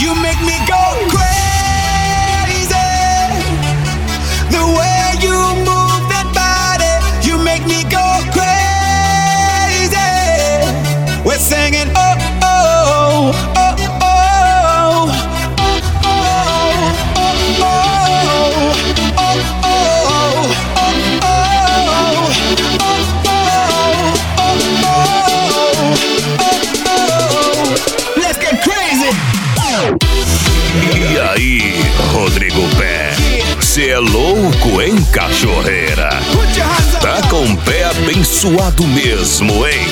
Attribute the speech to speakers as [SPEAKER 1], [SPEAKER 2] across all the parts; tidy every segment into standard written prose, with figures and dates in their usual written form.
[SPEAKER 1] You make me go crazy. The way you move that body, you make me go crazy. We're singing oh oh oh oh oh oh oh. Let's get crazy.
[SPEAKER 2] E aí, Rodrigo Pé, cê é louco, hein, cachorreira? Tá com o pé abençoado mesmo, hein?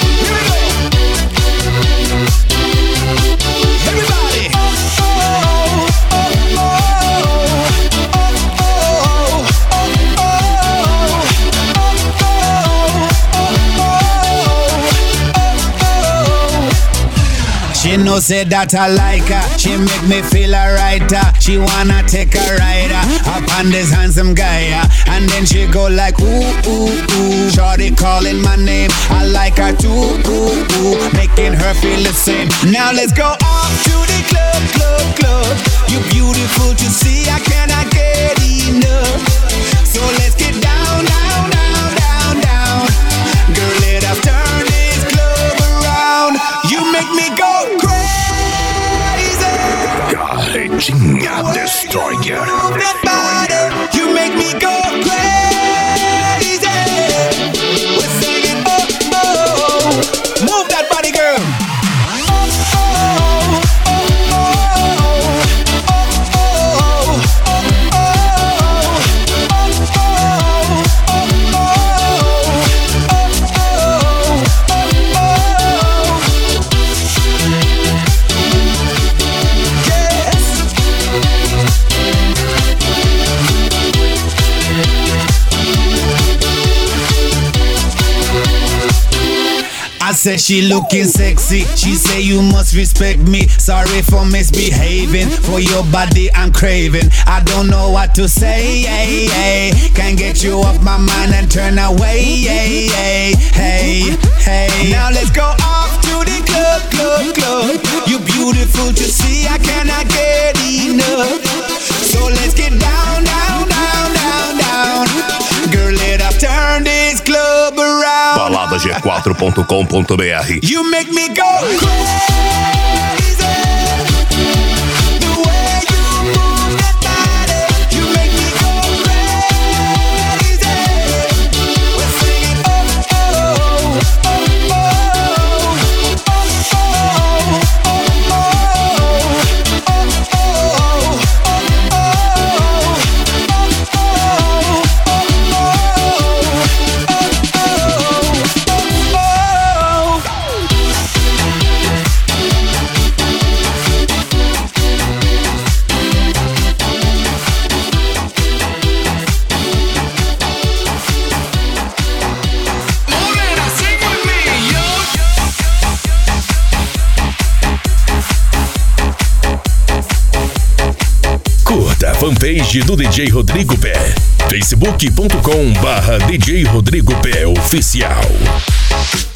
[SPEAKER 1] She know say that I like her. She make me feel alright. She wanna take a ride up on this handsome guy. And then she go like ooh ooh ooh. Shorty calling my name. I like her too ooh ooh. Making her feel the same. Now let's go off to the club, club, club. You beautiful to see. I cannot get enough. So let's get down, down, down, down, down. Girl, let us turn this club around. You make me go
[SPEAKER 2] Carretinha Destroyer.
[SPEAKER 1] that body, you make me go crazy. We're singing oh oh. Move that body, girl. I said she looking sexy. She say you must respect me. Sorry for misbehaving. For your body I'm craving. I don't know what to say. Hey, hey. Can't get you off my mind and turn away. Hey, hey, hey, hey. Now let's go off to the club, club, club. You beautiful to see. I cannot get enough. So let's get down, down, down, down, down. Girl, let us turn this club around.
[SPEAKER 2] Baladag4.com.br.
[SPEAKER 1] You make me go crazy. The way you move that body, you make me go crazy. We're singing oh oh oh oh
[SPEAKER 2] Fanpage do DJ Rodrigo Pé. Facebook.com/DJ Rodrigo Pé Oficial.